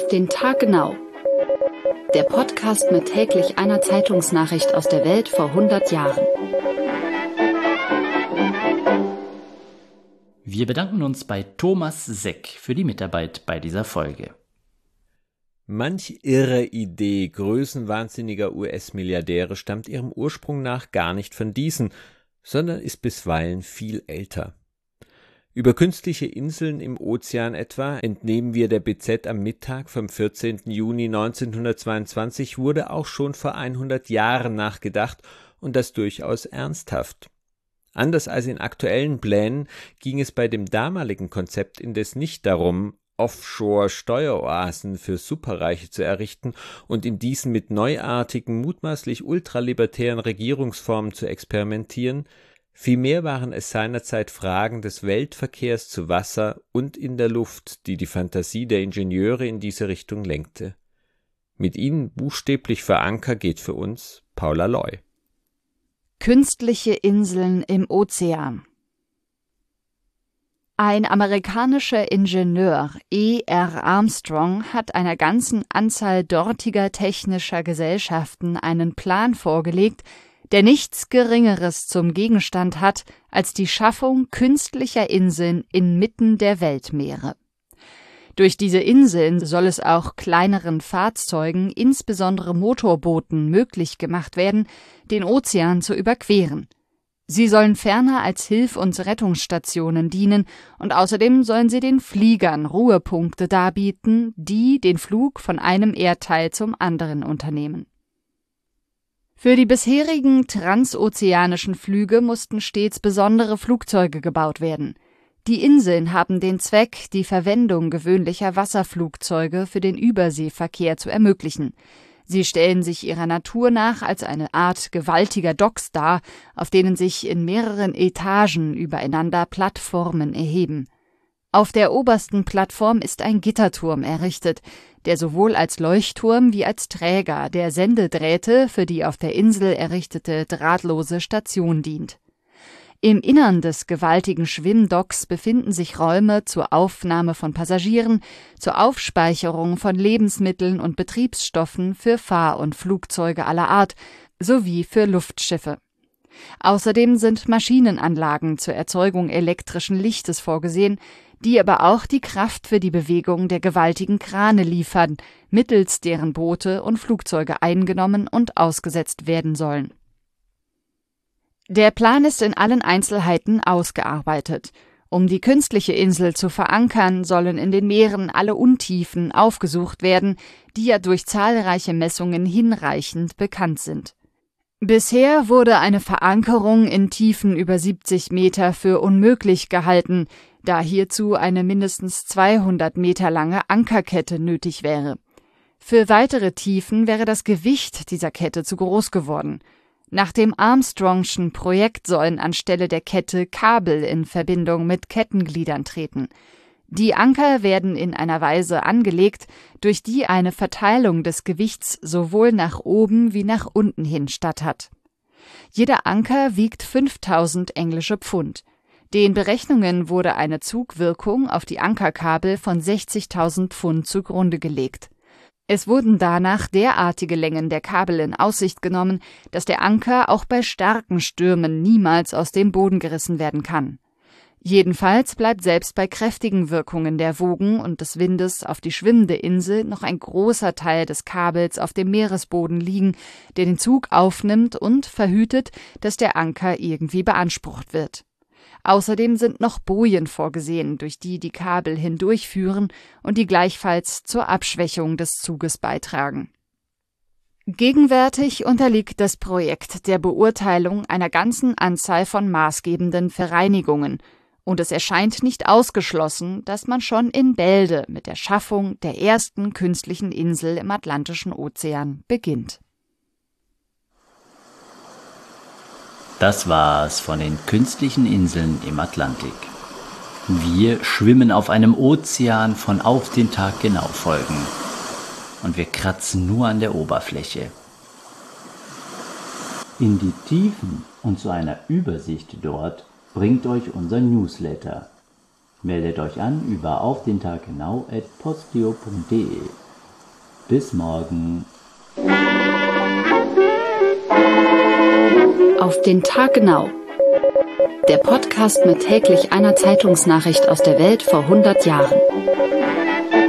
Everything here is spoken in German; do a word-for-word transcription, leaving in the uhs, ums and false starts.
den Tag genau. Der Podcast mit täglich einer Zeitungsnachricht aus der Welt vor hundert Jahren. Wir bedanken uns bei Thomas Seck für die Mitarbeit bei dieser Folge. Manch irre Idee größenwahnsinniger U S-Milliardäre stammt ihrem Ursprung nach gar nicht von diesen, sondern ist bisweilen viel älter. Über künstliche Inseln im Ozean etwa, entnehmen wir der B Z am Mittag vom vierzehnten Juni neunzehnhundertzweiundzwanzig, wurde auch schon vor hundert Jahren nachgedacht und das durchaus ernsthaft. Anders als in aktuellen Plänen ging es bei dem damaligen Konzept indes nicht darum, Offshore-Steueroasen für Superreiche zu errichten und in diesen mit neuartigen, mutmaßlich ultralibertären Regierungsformen zu experimentieren. Vielmehr waren es seinerzeit Fragen des Weltverkehrs zu Wasser und in der Luft, die die Fantasie der Ingenieure in diese Richtung lenkte. Mit ihnen buchstäblich für Anker geht für uns Paula Loy. Künstliche Inseln im Ozean. Ein amerikanischer Ingenieur, E R Armstrong, hat einer ganzen Anzahl dortiger technischer Gesellschaften einen Plan vorgelegt, der nichts Geringeres zum Gegenstand hat als die Schaffung künstlicher Inseln inmitten der Weltmeere. Durch diese Inseln soll es auch kleineren Fahrzeugen, insbesondere Motorbooten, möglich gemacht werden, den Ozean zu überqueren. Sie sollen ferner als Hilf- und Rettungsstationen dienen und außerdem sollen sie den Fliegern Ruhepunkte darbieten, die den Flug von einem Erdteil zum anderen unternehmen. Für die bisherigen transozeanischen Flüge mussten stets besondere Flugzeuge gebaut werden. Die Inseln haben den Zweck, die Verwendung gewöhnlicher Wasserflugzeuge für den Überseeverkehr zu ermöglichen. Sie stellen sich ihrer Natur nach als eine Art gewaltiger Docks dar, auf denen sich in mehreren Etagen übereinander Plattformen erheben. Auf der obersten Plattform ist ein Gitterturm errichtet, der sowohl als Leuchtturm wie als Träger der Sendedrähte für die auf der Insel errichtete drahtlose Station dient. Im Innern des gewaltigen Schwimmdocks befinden sich Räume zur Aufnahme von Passagieren, zur Aufspeicherung von Lebensmitteln und Betriebsstoffen für Fahr- und Flugzeuge aller Art sowie für Luftschiffe. Außerdem sind Maschinenanlagen zur Erzeugung elektrischen Lichtes vorgesehen, die aber auch die Kraft für die Bewegung der gewaltigen Krane liefern, mittels deren Boote und Flugzeuge eingenommen und ausgesetzt werden sollen. Der Plan ist in allen Einzelheiten ausgearbeitet. Um die künstliche Insel zu verankern, sollen in den Meeren alle Untiefen aufgesucht werden, die ja durch zahlreiche Messungen hinreichend bekannt sind. Bisher wurde eine Verankerung in Tiefen über siebzig Meter für unmöglich gehalten, da hierzu eine mindestens zweihundert Meter lange Ankerkette nötig wäre. Für weitere Tiefen wäre das Gewicht dieser Kette zu groß geworden. Nach dem Armstrongschen Projekt sollen anstelle der Kette Kabel in Verbindung mit Kettengliedern treten. Die Anker werden in einer Weise angelegt, durch die eine Verteilung des Gewichts sowohl nach oben wie nach unten hin statt hat. Jeder Anker wiegt fünftausend englische Pfund. Den Berechnungen wurde eine Zugwirkung auf die Ankerkabel von sechzigtausend Pfund zugrunde gelegt. Es wurden danach derartige Längen der Kabel in Aussicht genommen, dass der Anker auch bei starken Stürmen niemals aus dem Boden gerissen werden kann. Jedenfalls bleibt selbst bei kräftigen Wirkungen der Wogen und des Windes auf die schwimmende Insel noch ein großer Teil des Kabels auf dem Meeresboden liegen, der den Zug aufnimmt und verhütet, dass der Anker irgendwie beansprucht wird. Außerdem sind noch Bojen vorgesehen, durch die die Kabel hindurchführen und die gleichfalls zur Abschwächung des Zuges beitragen. Gegenwärtig unterliegt das Projekt der Beurteilung einer ganzen Anzahl von maßgebenden Vereinigungen, und es erscheint nicht ausgeschlossen, dass man schon in Bälde mit der Schaffung der ersten künstlichen Insel im Atlantischen Ozean beginnt. Das war's von den künstlichen Inseln im Atlantik. Wir schwimmen auf einem Ozean von Auf den Tag genau Folgen. Und wir kratzen nur an der Oberfläche. In die Tiefen und zu einer Übersicht dort bringt euch unser Newsletter. Meldet euch an über auf den Tag genau at posteo punkt de. Bis morgen. Auf den Tag genau. Der Podcast mit täglich einer Zeitungsnachricht aus der Welt vor hundert Jahren.